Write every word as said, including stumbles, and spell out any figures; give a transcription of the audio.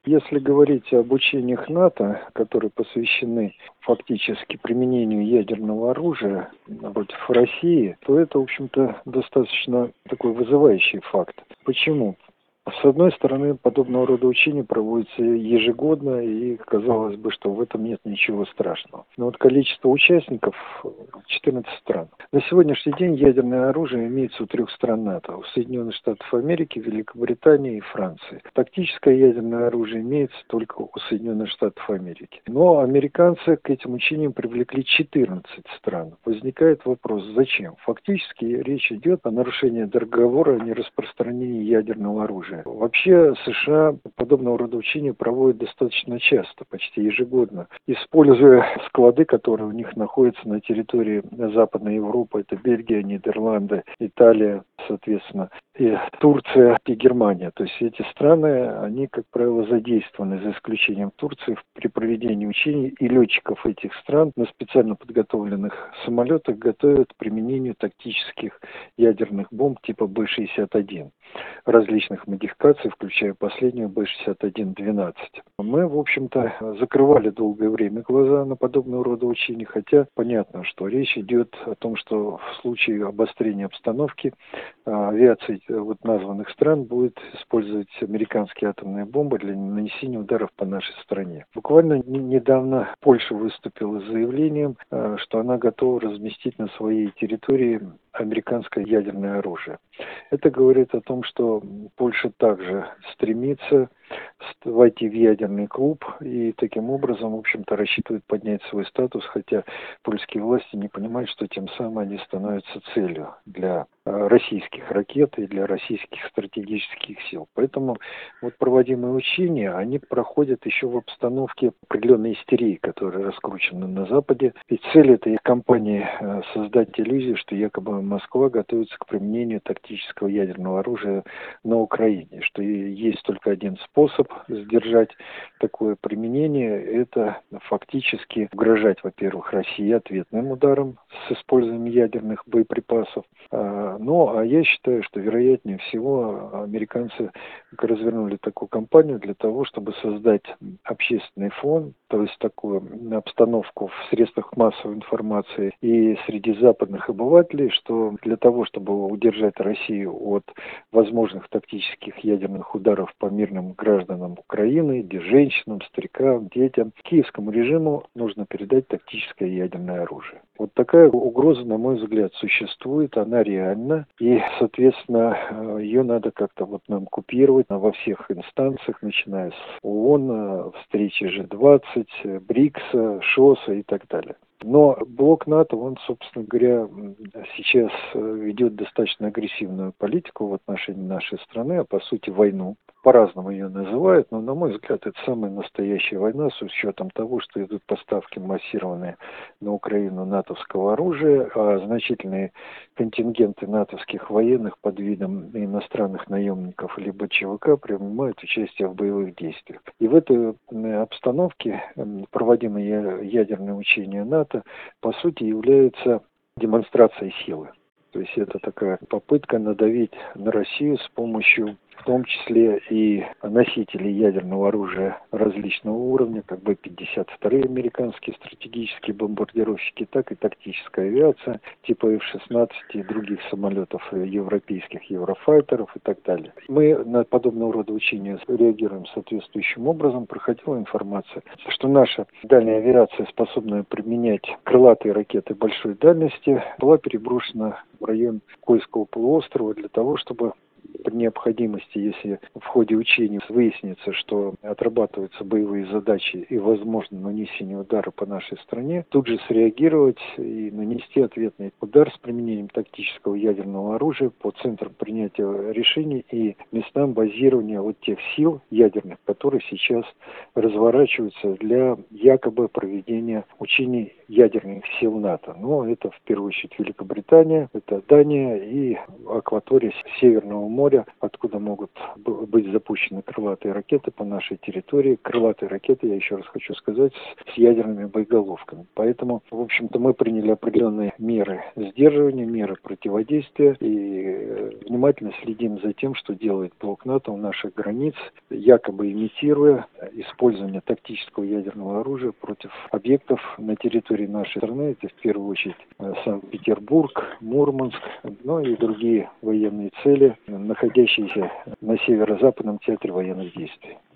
Если говорить об учениях НАТО, которые посвящены фактически применению ядерного оружия против России, то это, в общем-то, достаточно такой вызывающий факт. Почему? С одной стороны, подобного рода учения проводятся ежегодно, и казалось бы, что в этом нет ничего страшного. Но вот количество участников — четырнадцать стран. На сегодняшний день ядерное оружие имеется у трех стран НАТО: у Соединенных Штатов Америки, Великобритании и Франции. Тактическое ядерное оружие имеется только у Соединенных Штатов Америки. Но американцы к этим учениям привлекли четырнадцать стран. Возникает вопрос, зачем? Фактически речь идет о нарушении договора о нераспространении ядерного оружия. Вообще США подобного рода учения проводят достаточно часто, почти ежегодно, используя склады, которые у них находятся на территории Западной Европы. Это Бельгия, Нидерланды, Италия, соответственно, и Турция, и Германия. То есть эти страны, они, как правило, задействованы, за исключением Турции, при проведении учений, и летчиков этих стран на специально подготовленных самолетах готовят к применению тактических ядерных бомб типа Б шестьдесят один. Различных модификаций, включая последнюю Б шестьдесят один двенадцать. Мы, в общем-то, закрывали долгое время глаза на подобного рода учения, хотя понятно, что речь идет о том, что в случае обострения обстановки авиация вот названных стран будет использовать американские атомные бомбы для нанесения ударов по нашей стране. Буквально недавно Польша выступила с заявлением, что она готова разместить на своей территории американское ядерное оружие. Это говорит о том, что Польша также стремится войти в ядерный клуб и таким образом, в общем-то, рассчитывает поднять свой статус, хотя польские власти не понимают, что тем самым они становятся целью для российских ракет и для российских стратегических сил. Поэтому вот проводимые учения, они проходят еще в обстановке определенной истерии, которая раскручена на Западе. И цель этой кампании — создать иллюзию, что якобы Москва готовится к применению тактического ядерного оружия на Украине, что есть только один способ сдержать такое применение — это фактически угрожать, во-первых, России ответным ударом с использованием ядерных боеприпасов. Ну, а я считаю, что вероятнее всего американцы развернули такую кампанию для того, чтобы создать общественный фон, то есть такую обстановку в средствах массовой информации и среди западных обывателей, что для того, чтобы удержать Россию от возможных тактических ядерных ударов по мирным гражданам Украины, женщинам, старикам, детям, киевскому режиму нужно передать тактическое ядерное оружие. Вот такая угроза, на мой взгляд, существует, она реальна, и, соответственно, ее надо как-то вот нам купировать во всех инстанциях, начиная с ООН, встречи Ж двадцать, БРИКСа, ШОСа и так далее. Но блок НАТО, он, собственно говоря, сейчас ведет достаточно агрессивную политику в отношении нашей страны, а по сути войну. По-разному ее называют, но, на мой взгляд, это самая настоящая война с учетом того, что идут поставки массированные на Украину натовского оружия, а значительные контингенты натовских военных под видом иностранных наемников либо ЧВК принимают участие в боевых действиях. И в этой обстановке проводимые ядерные учения НАТО по сути являются демонстрацией силы. То есть это такая попытка надавить на Россию с помощью, в том числе, и носителей ядерного оружия различного уровня, как Б пятьдесят два американские стратегические бомбардировщики, так и тактическая авиация типа Ф шестнадцать и других самолетов европейских, еврофайтеров и так далее. Мы на подобного рода учения реагируем соответствующим образом. Проходила информация, что наша дальняя авиация, способная применять крылатые ракеты большой дальности, была переброшена в район Кольского полуострова для того, чтобы при необходимости, если в ходе учений выяснится, что отрабатываются боевые задачи и возможно нанесение удара по нашей стране, тут же среагировать и нанести ответный удар с применением тактического ядерного оружия по центрам принятия решений и местам базирования вот тех сил ядерных, которые сейчас разворачиваются для якобы проведения учений ядерных сил НАТО. Но это в первую очередь Великобритания, это Дания и акватория Северного моря, моря, откуда могут б- быть запущены крылатые ракеты по нашей территории. Крылатые ракеты, я еще раз хочу сказать, с, с ядерными боеголовками. Поэтому, в общем-то, мы приняли определенные меры сдерживания, меры противодействия и э, внимательно следим за тем, что делает блок НАТО у наших границ, якобы имитируя использование тактического ядерного оружия против объектов на территории нашей страны. Это в первую очередь э, Санкт-Петербург, Мурманск, ну и другие военные цели, находящиеся на северо-западном театре военных действий.